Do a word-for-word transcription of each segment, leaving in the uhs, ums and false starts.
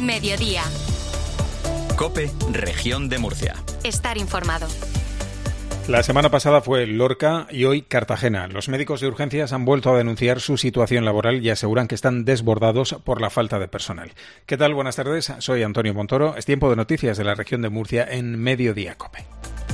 Mediodía. COPE, Región de Murcia. Estar informado. La semana pasada fue Lorca y hoy Cartagena. Los médicos de urgencias han vuelto a denunciar su situación laboral y aseguran que están desbordados por la falta de personal. ¿Qué tal? Buenas tardes. Soy Antonio Montoro. Es tiempo de noticias de la región de Murcia en Mediodía COPE.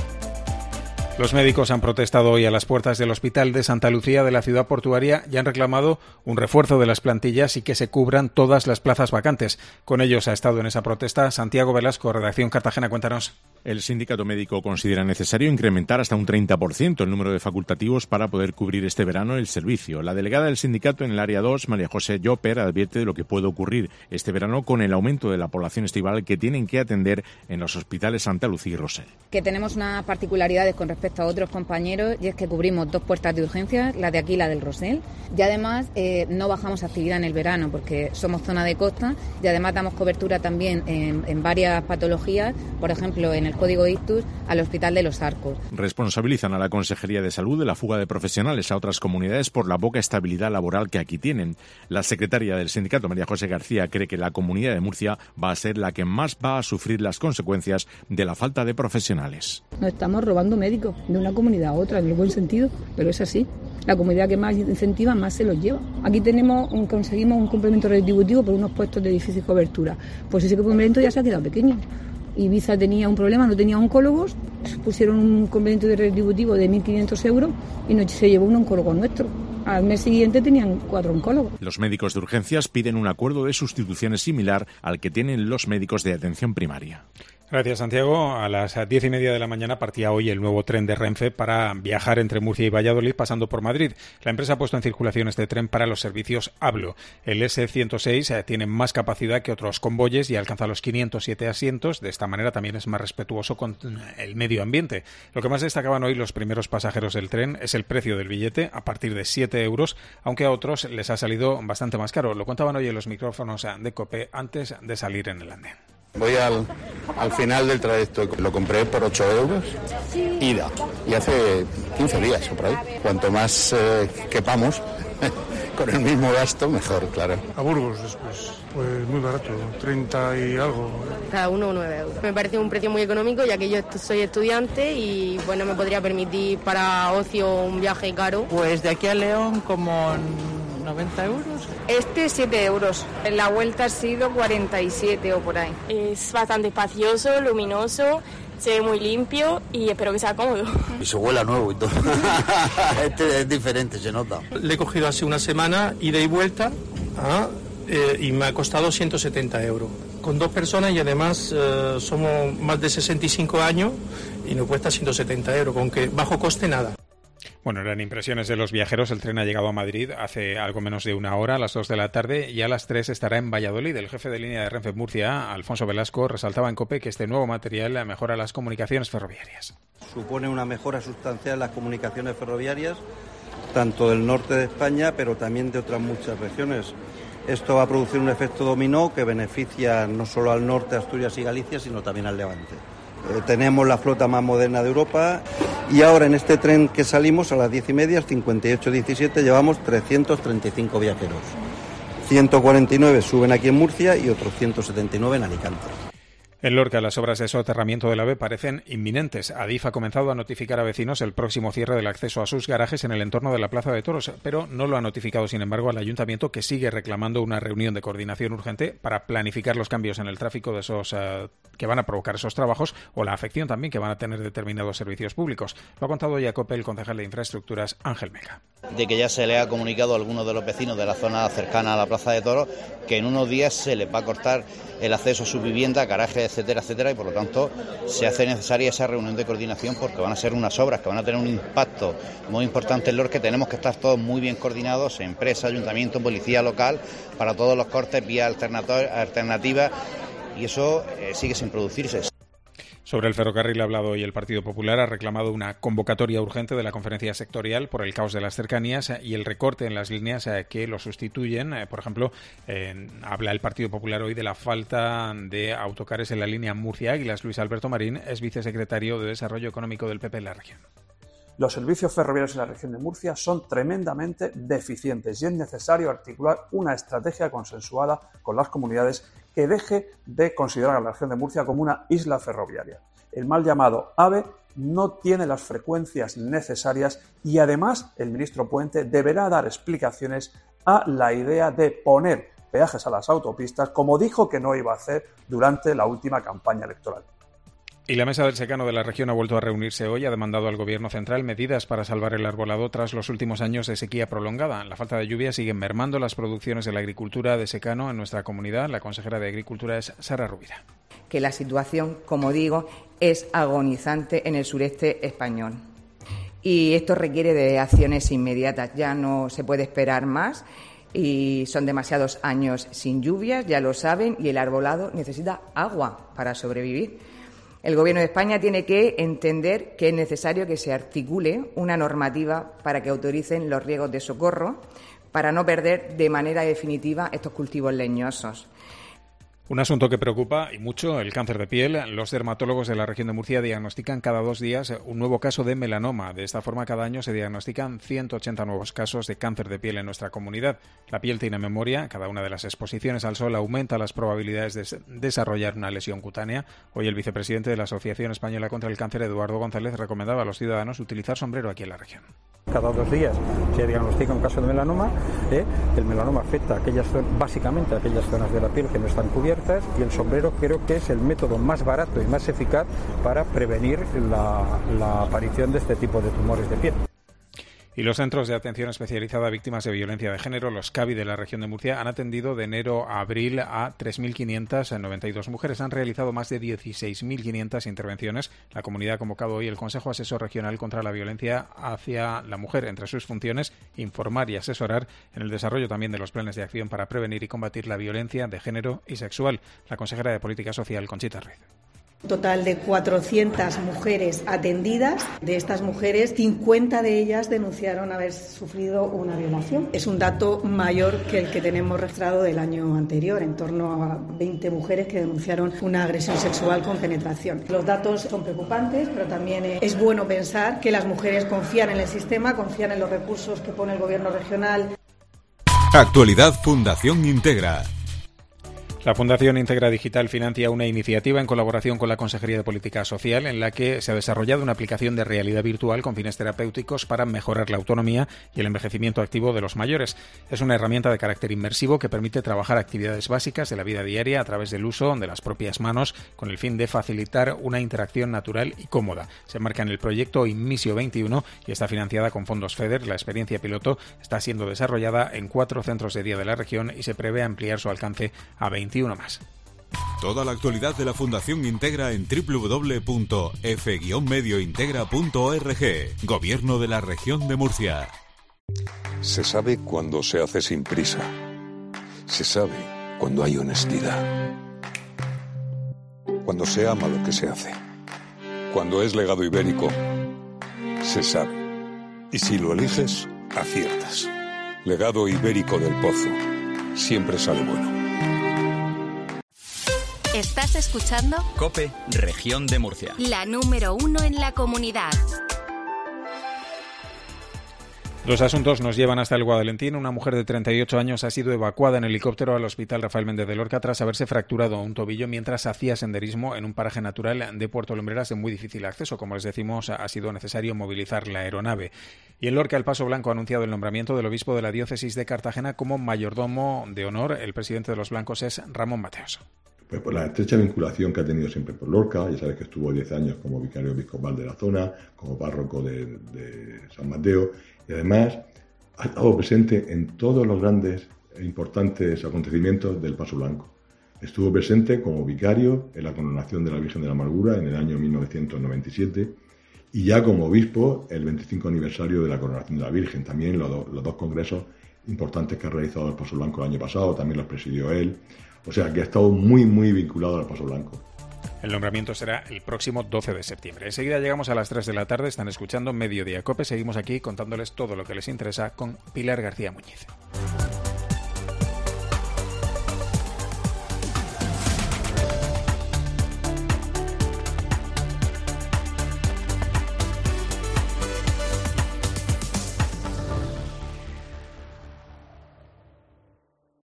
Los médicos han protestado hoy a las puertas del Hospital de Santa Lucía de la ciudad portuaria y han reclamado un refuerzo de las plantillas y que se cubran todas las plazas vacantes. Con ellos ha estado en esa protesta Santiago Velasco, Redacción Cartagena. Cuéntanos. El sindicato médico considera necesario incrementar hasta un treinta por ciento el número de facultativos para poder cubrir este verano el servicio. La delegada del sindicato en el área dos, María José Lloper, advierte de lo que puede ocurrir este verano con el aumento de la población estival que tienen que atender en los hospitales Santa Lucía y Rosell. Que tenemos unas particularidades con respecto a otros compañeros y es que cubrimos dos puertas de urgencia, la de aquí y la del Rosell, y además eh, no bajamos actividad en el verano porque somos zona de costa y además damos cobertura también en, en varias patologías, por ejemplo en el Código Ictus al Hospital de los Arcos. Responsabilizan a la Consejería de Salud de la fuga de profesionales a otras comunidades por la poca estabilidad laboral que aquí tienen. La secretaria del sindicato, María José García, cree que la Comunidad de Murcia va a ser la que más va a sufrir las consecuencias de la falta de profesionales. Nos estamos robando médicos de una comunidad a otra, en el buen sentido, pero es así. La comunidad que más incentiva, más se los lleva. Aquí tenemos un, conseguimos un complemento retributivo por unos puestos de difícil cobertura. Pues ese complemento ya se ha quedado pequeño. Ibiza tenía un problema, no tenía oncólogos, pusieron un complemento de retributivo de mil quinientos euros y no se llevó un oncólogo nuestro. Al mes siguiente tenían cuatro oncólogos. Los médicos de urgencias piden un acuerdo de sustituciones similar al que tienen los médicos de atención primaria. Gracias, Santiago. A las diez y media de la mañana partía hoy el nuevo tren de Renfe para viajar entre Murcia y Valladolid pasando por Madrid. La empresa ha puesto en circulación este tren para los servicios Hablo. El ese ciento seis tiene más capacidad que otros convoyes y alcanza los quinientos siete asientos. De esta manera también es más respetuoso con el medio ambiente. Lo que más destacaban hoy los primeros pasajeros del tren es el precio del billete, a partir de siete euros, aunque a otros les ha salido bastante más caro. Lo contaban hoy en los micrófonos de COPE antes de salir en el andén. Voy al, al final del trayecto, lo compré por ocho euros, ida, y hace quince días o por ahí. Cuanto más eh, quepamos, con el mismo gasto, mejor, claro. A Burgos después, pues muy barato, treinta y algo. Cada uno nueve euros. Me parece un precio muy económico, ya que yo soy estudiante y bueno, me podría permitir para ocio un viaje caro. Pues de aquí a León como noventa euros. Este siete euros. En la vuelta ha sido cuarenta y siete o por ahí. Es bastante espacioso, luminoso, se ve muy limpio y espero que sea cómodo. Y se huele a nuevo y todo. Este es diferente, se nota. Le he cogido hace una semana, ida y vuelta, ah, eh, y me ha costado ciento setenta euros. Con dos personas y además eh, somos más de sesenta y cinco años y nos cuesta ciento setenta euros, con que bajo coste nada. Bueno, eran impresiones de los viajeros. El tren ha llegado a Madrid hace algo menos de una hora, a las dos de la tarde, y a las tres estará en Valladolid. El jefe de línea de Renfe Murcia, Alfonso Velasco, resaltaba en COPE que este nuevo material mejora las comunicaciones ferroviarias. Supone una mejora sustancial en las comunicaciones ferroviarias, tanto del norte de España, pero también de otras muchas regiones. Esto va a producir un efecto dominó que beneficia no solo al norte, Asturias y Galicia, sino también al Levante. Eh, tenemos la flota más moderna de Europa y ahora en este tren que salimos a las diez y media, cincuenta y ocho diecisiete, llevamos trescientos treinta y cinco viajeros. ciento cuarenta y nueve suben aquí en Murcia y otros ciento setenta y nueve en Alicante. En Lorca, las obras de soterramiento del AVE parecen inminentes. Adif ha comenzado a notificar a vecinos el próximo cierre del acceso a sus garajes en el entorno de la Plaza de Toros, pero no lo ha notificado, sin embargo, al Ayuntamiento, que sigue reclamando una reunión de coordinación urgente para planificar los cambios en el tráfico de esos uh, que van a provocar esos trabajos o la afección también que van a tener determinados servicios públicos. Lo ha contado hoy a COPE el concejal de Infraestructuras, Ángel Mega. De que ya se le ha comunicado a algunos de los vecinos de la zona cercana a la Plaza de Toros que en unos días se les va a cortar el acceso a su vivienda, garajes, etcétera, etcétera, y por lo tanto se hace necesaria esa reunión de coordinación porque van a ser unas obras que van a tener un impacto muy importante en Lorca. Tenemos que estar todos muy bien coordinados, empresa, ayuntamiento, policía local, para todos los cortes, vía alternativa, y eso eh, sigue sin producirse. Sobre el ferrocarril ha hablado hoy el Partido Popular, ha reclamado una convocatoria urgente de la conferencia sectorial por el caos de las cercanías y el recorte en las líneas que lo sustituyen. Por ejemplo, eh, habla el Partido Popular hoy de la falta de autocares en la línea Murcia-Águilas. Luis Alberto Marín es vicesecretario de Desarrollo Económico del P P en la región. Los servicios ferroviarios en la región de Murcia son tremendamente deficientes y es necesario articular una estrategia consensuada con las comunidades que deje de considerar a la región de Murcia como una isla ferroviaria. El mal llamado AVE no tiene las frecuencias necesarias y además el ministro Puente deberá dar explicaciones a la idea de poner peajes a las autopistas, como dijo que no iba a hacer durante la última campaña electoral. Y la Mesa del Secano de la región ha vuelto a reunirse hoy. Ha demandado al Gobierno central medidas para salvar el arbolado tras los últimos años de sequía prolongada. La falta de lluvia sigue mermando las producciones de la agricultura de secano en nuestra comunidad. La consejera de Agricultura es Sara Rubira. Que la situación, como digo, es agonizante en el sureste español. Y esto requiere de acciones inmediatas. Ya no se puede esperar más y son demasiados años sin lluvias, ya lo saben, y el arbolado necesita agua para sobrevivir. El Gobierno de España tiene que entender que es necesario que se articule una normativa para que autoricen los riegos de socorro para no perder de manera definitiva estos cultivos leñosos. Un asunto que preocupa y mucho, el cáncer de piel. Los dermatólogos de la región de Murcia diagnostican cada dos días un nuevo caso de melanoma. De esta forma, cada año se diagnostican ciento ochenta nuevos casos de cáncer de piel en nuestra comunidad. La piel tiene memoria. Cada una de las exposiciones al sol aumenta las probabilidades de desarrollar una lesión cutánea. Hoy el vicepresidente de la Asociación Española contra el Cáncer, Eduardo González, recomendaba a los ciudadanos utilizar sombrero aquí en la región. Cada dos días se diagnostica un caso de melanoma. ¿eh? El melanoma afecta a aquellas, básicamente a aquellas zonas de la piel que no están cubiertas, y el sombrero creo que es el método más barato y más eficaz para prevenir la, la aparición de este tipo de tumores de piel. Y los centros de atención especializada a víctimas de violencia de género, los C A V I de la región de Murcia, han atendido de enero a abril a tres mil quinientas noventa y dos mujeres. Han realizado más de dieciséis mil quinientas intervenciones. La comunidad ha convocado hoy el Consejo Asesor Regional contra la Violencia hacia la Mujer. Entre sus funciones, informar y asesorar en el desarrollo también de los planes de acción para prevenir y combatir la violencia de género y sexual. La consejera de Política Social, Conchita Ruiz. Total de cuatrocientas mujeres atendidas. De estas mujeres, cincuenta de ellas denunciaron haber sufrido una violación. Es un dato mayor que el que tenemos registrado del año anterior, en torno a veinte mujeres que denunciaron una agresión sexual con penetración. Los datos son preocupantes, pero también es bueno pensar que las mujeres confían en el sistema, confían en los recursos que pone el Gobierno regional. Actualidad Fundación Integra. La Fundación Integra Digital financia una iniciativa en colaboración con la Consejería de Política Social en la que se ha desarrollado una aplicación de realidad virtual con fines terapéuticos para mejorar la autonomía y el envejecimiento activo de los mayores. Es una herramienta de carácter inmersivo que permite trabajar actividades básicas de la vida diaria a través del uso de las propias manos con el fin de facilitar una interacción natural y cómoda. Se enmarca en el proyecto Inmisio veintiuno y está financiada con fondos FEDER. La experiencia piloto está siendo desarrollada en cuatro centros de día de la región y se prevé ampliar su alcance a veinte uno más. Toda la actualidad de la Fundación Integra en doble u doble u doble u punto f guion medio integra punto org. Gobierno de la Región de Murcia. Se sabe cuando se hace sin prisa. Se sabe cuando hay honestidad. Cuando se ama lo que se hace. Cuando es legado ibérico, se sabe. Y si lo eliges, aciertas. Legado ibérico del Pozo. Siempre sale bueno. Estás escuchando COPE, Región de Murcia. La número uno en la comunidad. Los asuntos nos llevan hasta el Guadalentín. Una mujer de treinta y ocho años ha sido evacuada en helicóptero al Hospital Rafael Méndez de Lorca tras haberse fracturado un tobillo mientras hacía senderismo en un paraje natural de Puerto Lumbreras de muy difícil acceso. Como les decimos, ha sido necesario movilizar la aeronave. Y en Lorca, el Paso Blanco ha anunciado el nombramiento del obispo de la diócesis de Cartagena como mayordomo de honor. El presidente de los blancos es Ramón Mateos. Pues por la estrecha vinculación que ha tenido siempre por Lorca, ya sabes que estuvo diez años como vicario episcopal de la zona, como párroco de, de San Mateo, y además ha estado presente en todos los grandes e importantes acontecimientos del Paso Blanco. Estuvo presente como vicario en la coronación de la Virgen de la Amargura en el año mil novecientos noventa y siete y ya como obispo el veinticinco aniversario de la coronación de la Virgen. También los, do, los dos congresos importantes que ha realizado el Paso Blanco el año pasado, también los presidió él. O sea, que ha estado muy, muy vinculado al Paso Blanco. El nombramiento será el próximo doce de septiembre. Enseguida llegamos a las tres de la tarde. Están escuchando Mediodía Cope. Seguimos aquí contándoles todo lo que les interesa con Pilar García Muñiz.